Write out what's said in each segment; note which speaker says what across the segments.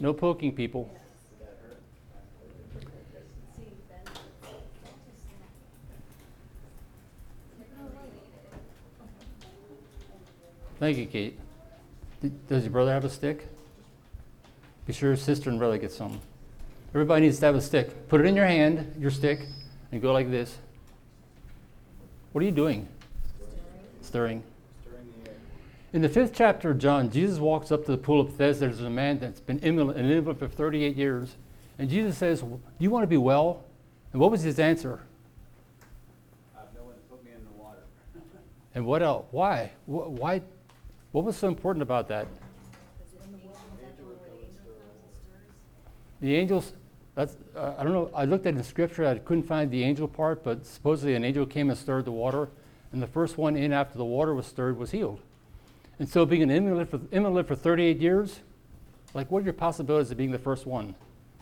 Speaker 1: No poking, people. Thank you, Kate. Does your brother have a stick? Be sure your sister and brother get some. Everybody needs to have a stick. Put it in your hand, your stick, and go like this. What are you doing? Stirring. In the 5th chapter of John, Jesus walks up to the pool of Bethesda. There's a man that's been an invalid for 38 years. And Jesus says, do you want to be well? And what was his answer?
Speaker 2: I have no one to put me in the water.
Speaker 1: And what else? Why? Why? What was so important about that? The angels, that's, I don't know, I looked at the scripture, I couldn't find the angel part, but supposedly an angel came and stirred the water, and the first one in after the water was stirred was healed. And so being an invalid for 38 years, like what are your possibilities of being the first one?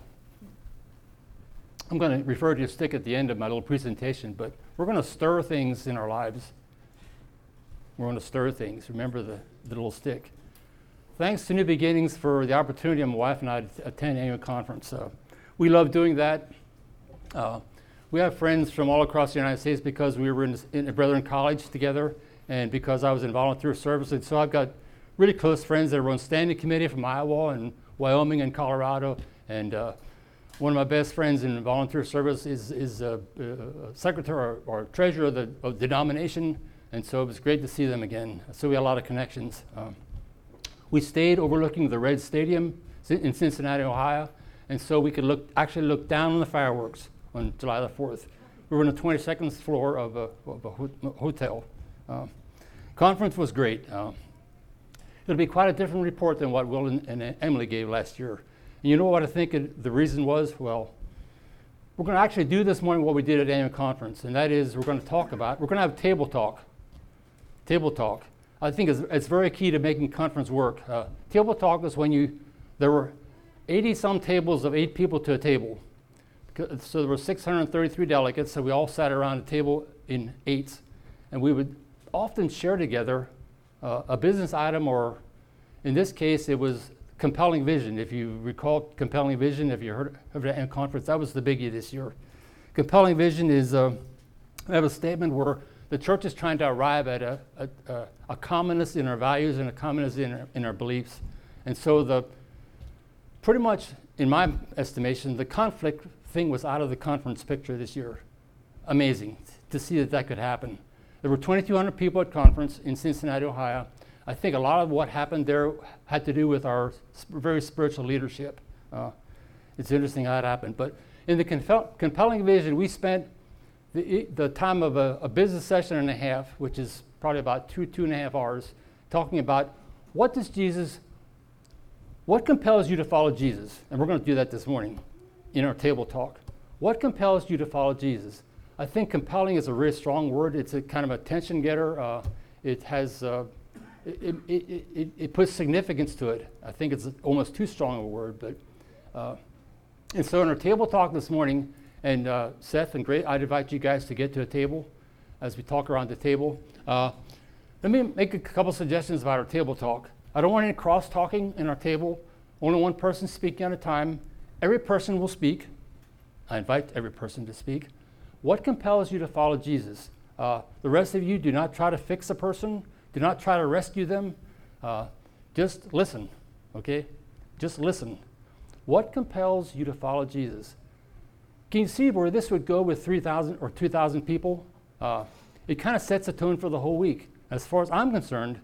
Speaker 1: I'm going to refer to your stick at the end of my little presentation, but we're going to stir things in our lives. We're going to stir things. Remember the little stick. Thanks to New Beginnings for the opportunity of my wife and I to attend annual conference. We love doing that. We have friends from all across the United States because we were in a Brethren College together and because I was in volunteer service. And so I've got really close friends that were on standing committee from Iowa and Wyoming and Colorado. And one of my best friends in volunteer service is secretary or treasurer of the denomination. And so it was great to see them again. So we had a lot of connections. We stayed overlooking the Red Stadium in Cincinnati, Ohio, and so we could actually look down on the fireworks on July the 4th. We were on the 22nd floor of a hotel. Conference was great. It'll be quite a different report than what Will and Emily gave last year. And you know what I think the reason was? Well, we're going to actually do this morning what we did at annual conference, and that is we're going to have table talk. Table talk. I think it's very key to making conference work. Table talk is when there were 80-some tables of 8 people to a table. So there were 633 delegates, so we all sat around a table in 8s. And we would often share together a business item, or in this case, it was compelling vision. If you recall compelling vision, if you heard of it at a conference, that was the biggie this year. Compelling vision is I have a statement where the church is trying to arrive at a commonness in our values and a commonness in our beliefs. And so pretty much, in my estimation, the conflict thing was out of the conference picture this year. Amazing to see that could happen. There were 2,200 people at conference in Cincinnati, Ohio. I think a lot of what happened there had to do with our very spiritual leadership. It's interesting how it happened. But in the compelling vision, we spent the time of a business session and a half, which is probably about 2.5 hours, talking about what compels you to follow Jesus? And we're going to do that this morning in our table talk. What compels you to follow Jesus? I think compelling is a really strong word. It's a kind of attention getter. It has it puts significance to it. I think it's almost too strong of a word, but and so in our table talk this morning, and Seth and Great, I'd invite you guys to get to a table as we talk around the table. Let me make a couple suggestions about our table talk. I don't want any cross-talking in our table. Only one person speaking at a time. Every person will speak. I invite every person to speak. What compels you to follow Jesus? The rest of you, do not try to fix a person. Do not try to rescue them. Just listen, okay? Just listen. What compels you to follow Jesus? Can you see where this would go with 3,000 or 2,000 people? It kind of sets a tone for the whole week. As far as I'm concerned,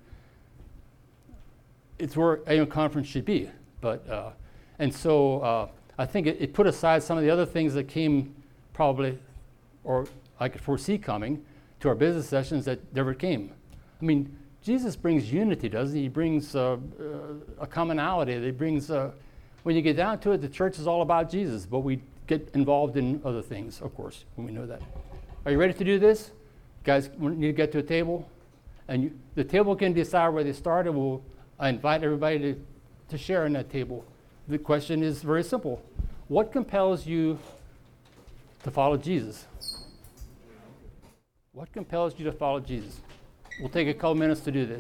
Speaker 1: it's where annual conference should be. But and so I think it put aside some of the other things that came probably, or I could foresee coming, to our business sessions that never came. I mean, Jesus brings unity, doesn't he? He brings a commonality. He brings, when you get down to it, the church is all about Jesus, but we get involved in other things, of course, when we know that. Are you ready to do this? Guys, we need to get to a table. And the table can decide where they start, and I invite everybody to share in that table. The question is very simple. What compels you to follow Jesus? What compels you to follow Jesus? We'll take a couple minutes to do this.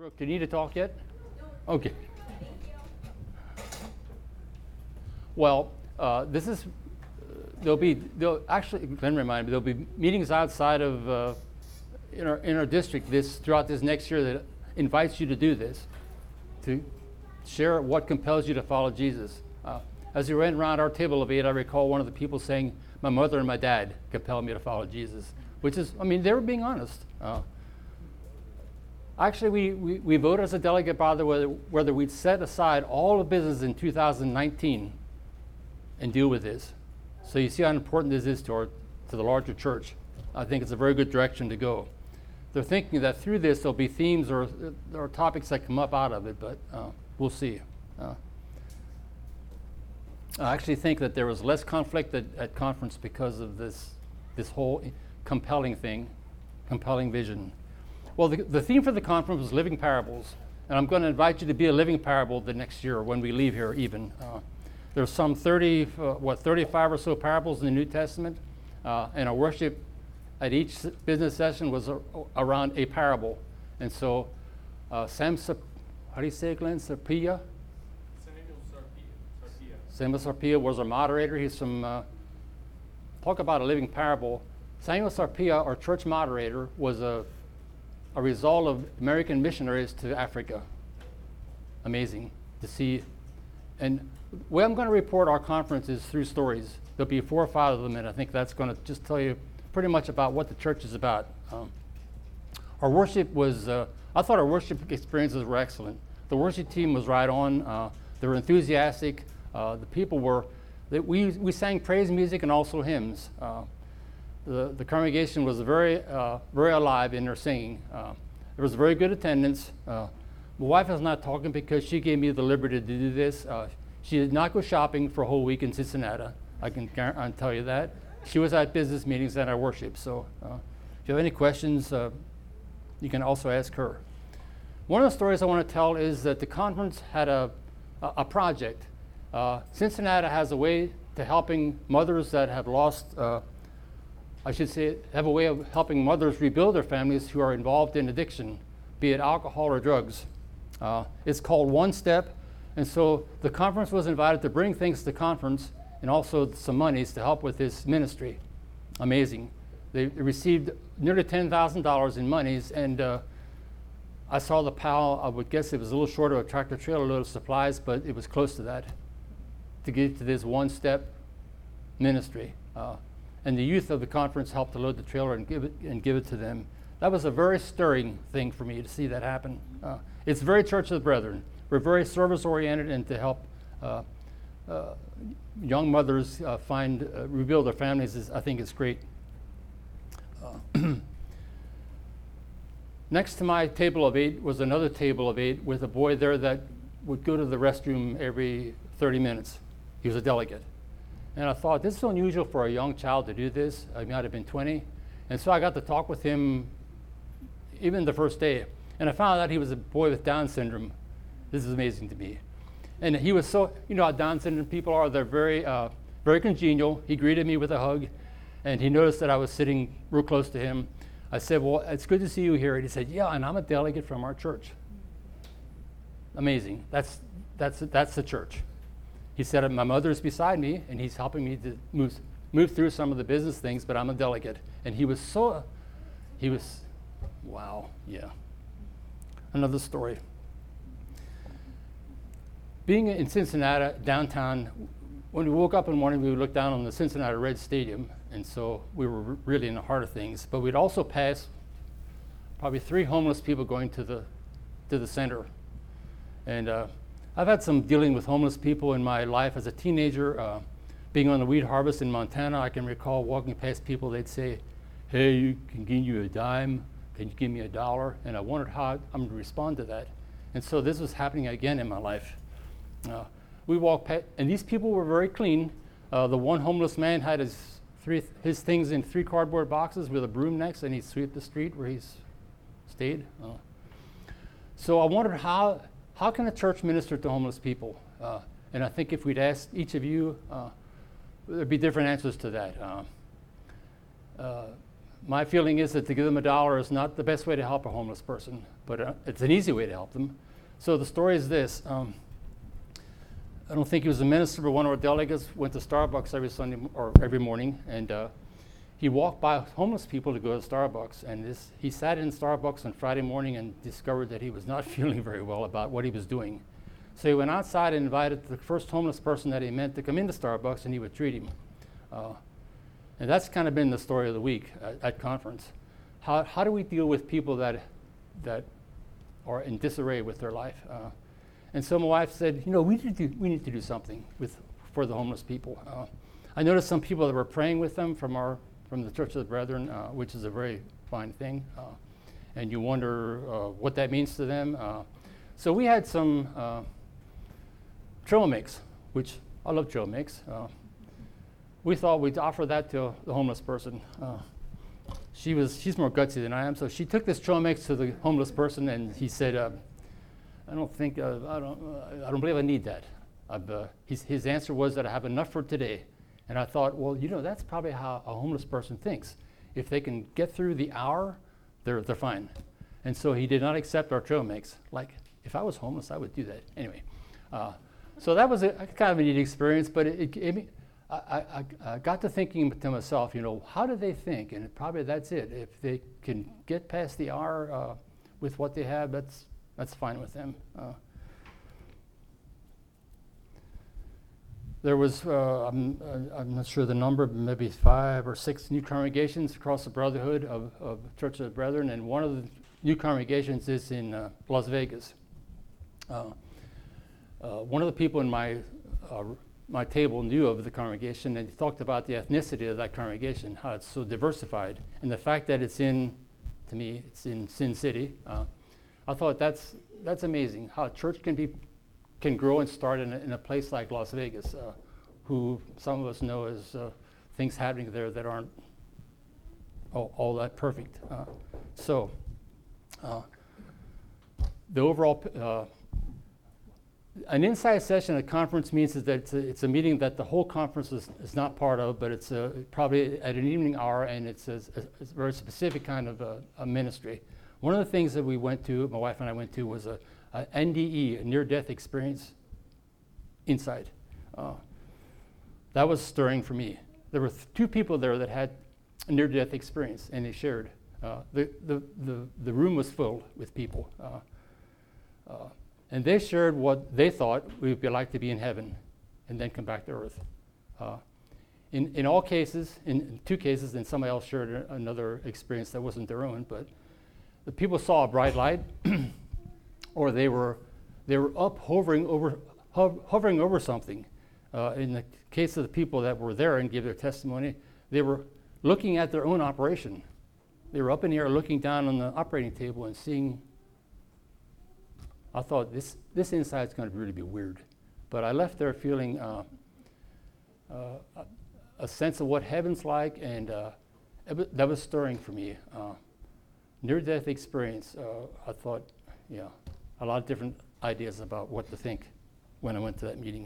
Speaker 1: Brooke, do you need to talk yet? Okay. Well, this is, actually, Glenn reminded me, there'll be meetings outside of, in our district throughout this next year that invites you to do this, to share what compels you to follow Jesus. As we ran around our table of 8, I recall one of the people saying, my mother and my dad compelled me to follow Jesus, which is, I mean, they were being honest. Actually, we voted as a delegate body whether we'd set aside all the business in 2019 and deal with this. So you see how important this is to the larger church. I think it's a very good direction to go. They're thinking that through this there'll be themes or topics that come up out of it, but we'll see. I actually think that there was less conflict at conference because of this whole compelling vision. Well, the theme for the conference was living parables, and I'm going to invite you to be a living parable the next year when we leave here even. There's some 35 or so parables in the New Testament, and our worship at each business session was around a parable. And so how do you say it, Glenn? Sarpia? Samuel Sarpia was our moderator. He's from, talk about a living parable. Samuel Sarpia, our church moderator, was a result of American missionaries to Africa. Amazing to see. And the way I'm going to report our conference is through stories. There'll be 4 or 5 of them, and I think that's going to just tell you pretty much about what the church is about. Our worship was, I thought our worship experiences were excellent. The worship team was right on. They were enthusiastic. The people were, we sang praise music and also hymns. The congregation was very alive in their singing. There was very good attendance. My wife is not talking because she gave me the liberty to do this. She did not go shopping for a whole week in Cincinnati. I can tell you that. She was at business meetings and our worship. So if you have any questions, you can also ask her. One of the stories I want to tell is that the conference had a project. Cincinnati has a way to helping mothers that have lost, have a way of helping mothers rebuild their families who are involved in addiction, be it alcohol or drugs. It's called One Step, and so the conference was invited to bring things to the conference and also some monies to help with this ministry. Amazing. They received nearly $10,000 in monies, and I saw the pile. I would guess it was a little short of a tractor trailer load of supplies, but it was close to that to give to this One Step ministry. And the youth of the conference helped to load the trailer and give it to them. That was a very stirring thing for me to see that happen. It's very Church of the Brethren. We're very service-oriented and to help young mothers rebuild their families. I think it's great. Next to my table of 8 was another table of 8 with a boy there that would go to the restroom every 30 minutes. He was a delegate. And I thought, this is unusual for a young child to do this. I might have been 20. And so I got to talk with him even the first day. And I found out he was a boy with Down syndrome. This is amazing to me. And he was so, you know how Down syndrome people are, they're very, very congenial. He greeted me with a hug, and he noticed that I was sitting real close to him. I said, well, it's good to see you here. And he said, yeah, and I'm a delegate from our church. Amazing. That's the church. He said, my mother's beside me, and he's helping me to move through some of the business things, but I'm a delegate. And wow, yeah. Another story. Being in Cincinnati, downtown, when we woke up in the morning, we would look down on the Cincinnati Reds Stadium, and so we were really in the heart of things. But we'd also pass probably 3 homeless people going to the center. And I've had some dealing with homeless people in my life as a teenager. Being on the wheat harvest in Montana, I can recall walking past people, they'd say, hey, can give you a dime? Can you give me $1? And I wondered how I'm going to respond to that. And so this was happening again in my life. We walked past, and these people were very clean. The one homeless man had his things in 3 cardboard boxes with a broom next, and he'd sweep the street where he's stayed. So I wondered how can a church minister to homeless people? And I think if we'd asked each of you, there'd be different answers to that. my feeling is that to give them $1 is not the best way to help a homeless person, but it's an easy way to help them. So the story is this. I don't think he was a minister, but one of our delegates went to Starbucks every Sunday or every morning, and he walked by homeless people to go to Starbucks. And he sat in Starbucks on Friday morning and discovered that he was not feeling very well about what he was doing. So he went outside and invited the first homeless person that he met to come into Starbucks, and he would treat him. And that's kind of been the story of the week at conference. How do we deal with people that are in disarray with their life? And so my wife said, we need to do something for the homeless people. I noticed some people that were praying with them from the Church of the Brethren, which is a very fine thing. And you wonder what that means to them. So we had some trail mix, which I love trail mix. We thought we'd offer that to the homeless person. She's more gutsy than I am, so she took this trail mix to the homeless person, and he said, I don't believe I need that. His answer was that I have enough for today. And I thought, well, that's probably how a homeless person thinks. If they can get through the hour, they're fine. And so he did not accept our trail mix. Like, if I was homeless, I would do that. Anyway, so that was a kind of a neat experience, but I got to thinking to myself, how do they think? And probably that's it. If they can get past the hour with what they have, that's fine with them. There was, I'm not sure the number, but maybe 5 or 6 new congregations across the Brotherhood of Church of the Brethren, and one of the new congregations is in Las Vegas. One of the people in my table knew of the congregation, and he talked about the ethnicity of that congregation, how it's so diversified, and the fact that it's in Sin City. I thought that's amazing, how a church can grow and start in a place like Las Vegas, who some of us know as things happening there that aren't all that perfect. The overall an inside session at a conference means that it's a meeting that the whole conference is not part of, but it's probably at an evening hour, and it's a very specific kind of a ministry. One of the things that we went to, my wife and I went to, was a NDE, a near-death experience inside. That was stirring for me. There were 2 people there that had a near-death experience, and they shared. The room was filled with people. And they shared what they thought it would be like to be in heaven and then come back to earth. In all cases, in 2 cases, and somebody else shared another experience that wasn't their own, but the people saw a bright light, or they were up hovering over something. In the case of the people that were there and gave their testimony, they were looking at their own operation. They were up in the air looking down on the operating table and seeing. I thought this inside is going to really be weird, but I left there feeling a sense of what heaven's like, and that was stirring for me. Near-death experience. I thought, a lot of different ideas about what to think when I went to that meeting.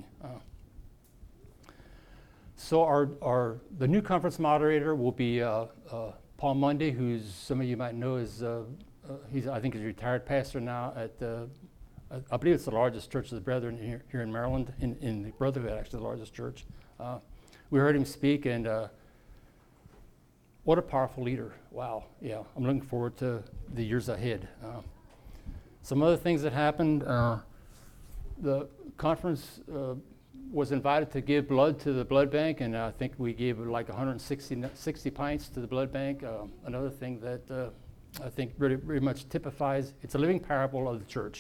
Speaker 1: So the new conference moderator will be Paul Mundy, who some of you might know is I think he's a retired pastor now at I believe it's the largest Church of the Brethren here in Maryland, in the Brotherhood, actually the largest church. We heard him speak, and what a powerful leader. Wow, yeah, I'm looking forward to the years ahead. Some other things that happened, the conference was invited to give blood to the blood bank, and I think we gave like 160 pints to the blood bank. Another thing that I think really, really much typifies, it's a living parable of the church.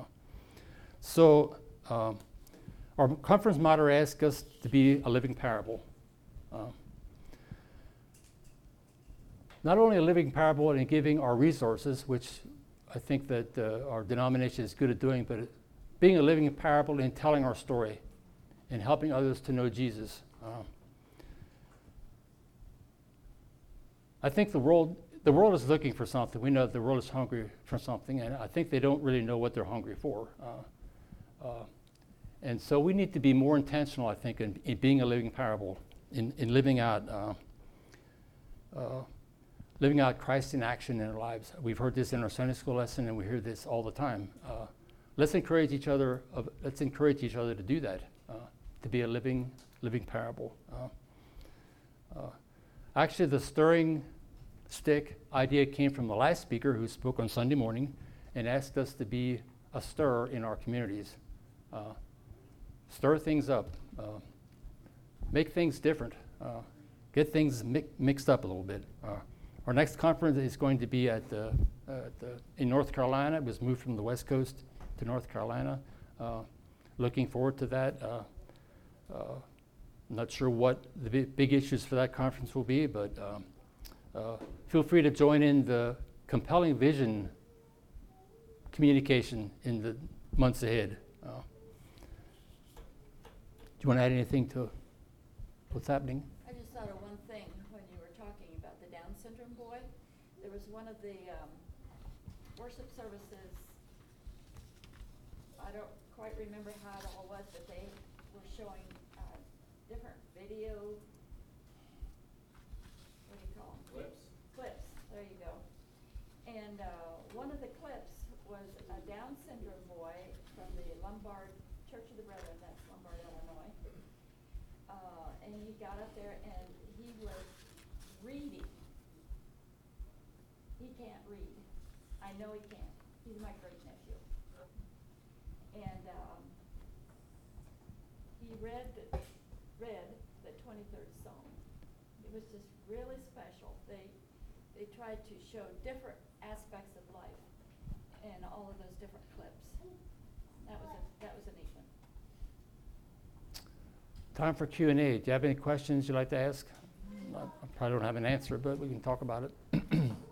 Speaker 1: So our conference moderator asked us to be a living parable. Not only a living parable in giving our resources, which I think that our denomination is good at doing, but being a living parable in telling our story and helping others to know Jesus. I think the world is looking for something. We know that the world is hungry for something, and I think they don't really know what they're hungry for. And so we need to be more intentional, I think, in being a living parable, in living out. living out Christ in action in our lives. We've heard this in our Sunday school lesson, and we hear this all the time. Let's encourage each other. Let's encourage each other to do that, to be a living parable. Actually, the stirring stick idea came from the last speaker who spoke on Sunday morning and asked us to be a stir in our communities. Stir things up. Make things different. Get things mixed up a little bit. Our next conference is going to be in North Carolina. It was moved from the West Coast to North Carolina. Looking forward to that. Not sure what the big issues for that conference will be, but feel free to join in the compelling vision communication in the months ahead. Do you want to add anything to what's happening?
Speaker 3: I just thought of one thing when you were talking about the Down syndrome boy. There was one of the worship services, I don't quite remember how it all was, but they were showing different video, what do you call them? Clips, there you go. And one of the clips was a Down syndrome boy from the Lombard Church of the Brethren, that's Lombard, Illinois. And he got up there and he was reading. He can't read. I know he can't. He's my great nephew. And he read the 23rd Psalm. It was just really special. They tried to show different aspects of life in all of those different clips. That was a neat one.
Speaker 1: Time for Q&A. Do you have any questions you'd like to ask? I probably don't have an answer, but we can talk about it.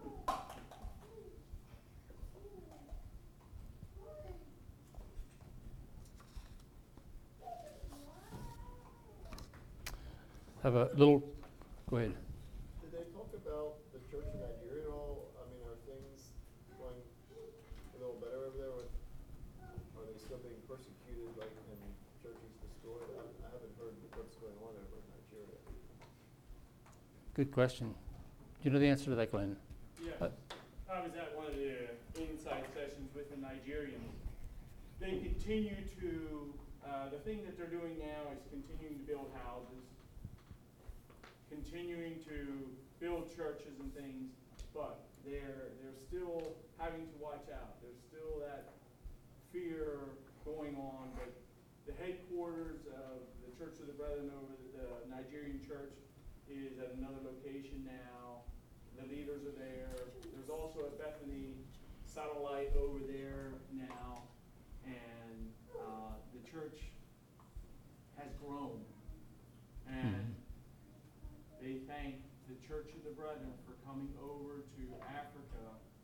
Speaker 1: Have a little, go ahead.
Speaker 4: Did they talk about the church in Nigeria at all? I mean, are things going a little better over there? Are they still being persecuted, like, and churches destroyed? I haven't heard what's going on over in Nigeria.
Speaker 1: Good question. Do you know the answer to that, Glenn?
Speaker 5: Yeah, I was at one of the insight sessions with the Nigerians. They continue to, the thing that they're doing now is continuing to build houses, continuing to build churches and things, but they're still having to watch out. There's still that fear going on, but the headquarters of the Church of the Brethren over the Nigerian church is at another location now. The leaders are there. There's also a Bethany satellite over there now, and the church has grown. And they thank the Church of the Brethren for coming over to Africa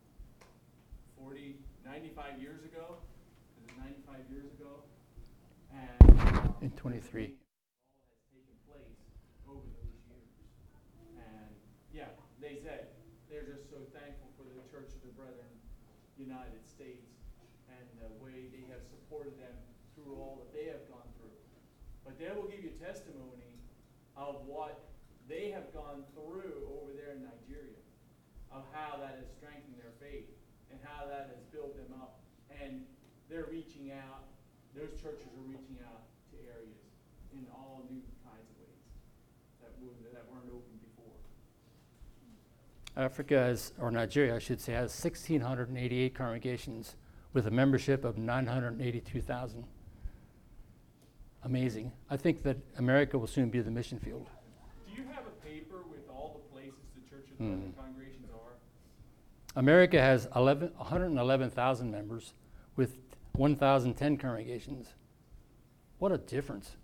Speaker 5: 95 years ago. Is it 95 years ago? And
Speaker 1: In 23.
Speaker 5: all has taken place over those years. And yeah, they said they're just so thankful for the Church of the Brethren United States and the way they have supported them through all that they have gone through. But they will give you testimony of what they have gone through over there in Nigeria, of how that has strengthened their faith and how that has built them up. And they're reaching out, those churches are reaching out to areas in all new kinds of ways that weren't open before.
Speaker 1: Africa has, or Nigeria, I should say, has 1,688 congregations with a membership of 982,000. Amazing. I think that America will soon be the mission field.
Speaker 5: Do you have a paper with all the places the Church of the Brethren congregations are?
Speaker 1: America has 111,000 members with 1,010 congregations. What a difference.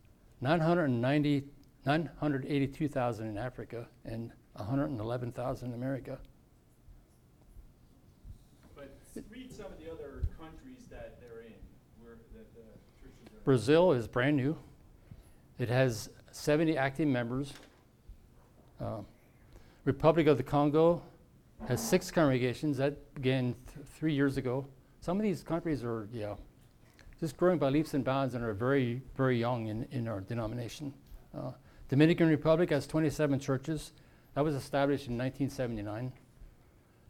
Speaker 1: 982,000 in Africa and 111,000 in America.
Speaker 5: But read some of the other countries that they're in, where that the churches are.
Speaker 1: Brazil is brand new. It has 70 active members. Republic of the Congo has 6 congregations. That began 3 years ago. Some of these countries are, just growing by leaps and bounds and are very, very young in our denomination. Dominican Republic has 27 churches. That was established in 1979.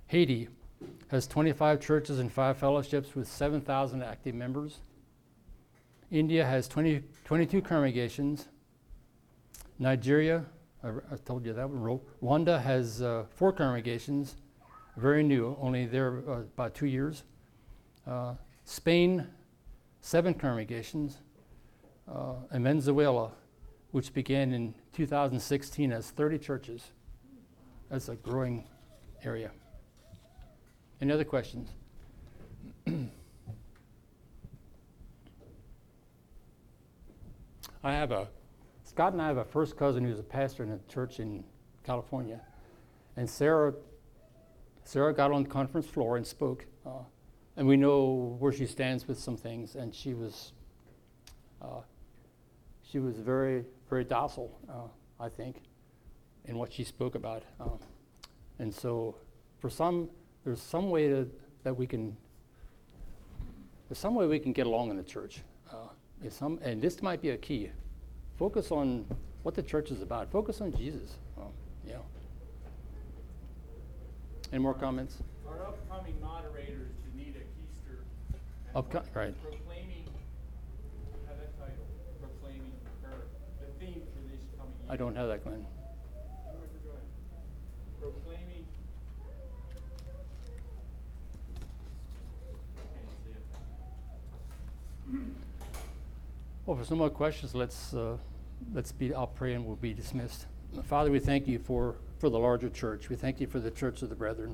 Speaker 1: Haiti has 25 churches and 5 fellowships with 7,000 active members. India has 22 congregations. Nigeria, I told you that one. Rwanda has 4 congregations, very new, only there about 2 years. Spain, 7 congregations. And Venezuela, which began in 2016, has 30 churches. That's a growing area. Any other questions? Scott and I have a first cousin who's a pastor in a church in California. And Sarah got on the conference floor and spoke. And we know where she stands with some things. And she was very, very docile, I think, in what she spoke about. And so there's some way we can get along in the church. And this might be a key. Focus on what the church is about. Focus on Jesus. Yeah. Any more comments?
Speaker 5: Our upcoming moderator is Janita Keister.
Speaker 1: Right.
Speaker 5: Proclaiming, have that title, proclaiming the theme for this coming year.
Speaker 1: I don't have that, Glenn.
Speaker 5: Go ahead. Proclaiming. Can't see it.
Speaker 1: Well, if there's no more questions, I'll pray and we'll be dismissed. Father, we thank you for the larger church. We thank you for the Church of the Brethren.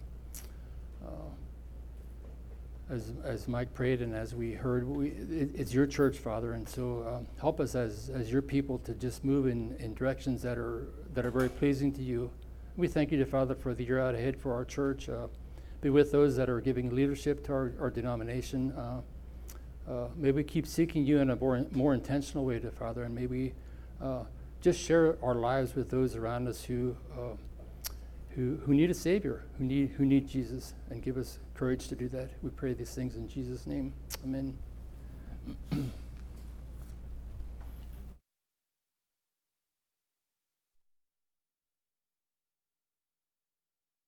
Speaker 1: As Mike prayed and as we heard, it's your church, Father, and so help us as your people to just move in directions that are very pleasing to you. We thank you, Father, for the year out ahead for our church. Be with those that are giving leadership to our denomination. May we keep seeking you in a more intentional way, Father, and may we just share our lives with those around us who need a Savior, who need Jesus, and give us courage to do that. We pray these things in Jesus' name. Amen.